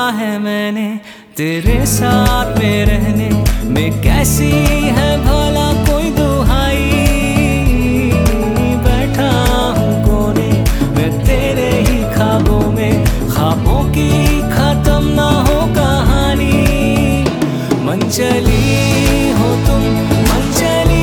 है मैंने तेरे साथ में रहने में, कैसी है भला कोई दुहाई। बैठा हूँ कोने में तेरे ही ख्वाबों में, ख्वाबों की खत्म ना हो कहानी। मन चली हो तुम, मन चली।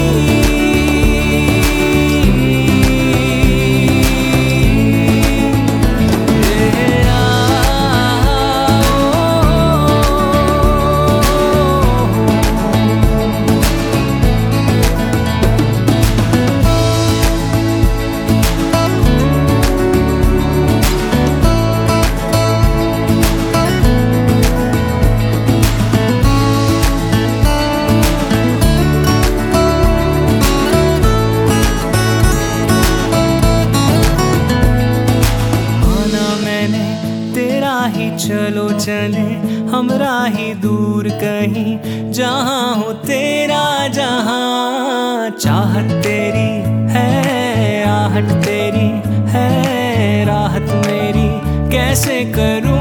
चलो चले हमरा ही दूर कहीं, जहाँ हो तेरा जहाँ। चाहत तेरी है, आहट तेरी है, राहत मेरी कैसे करूँ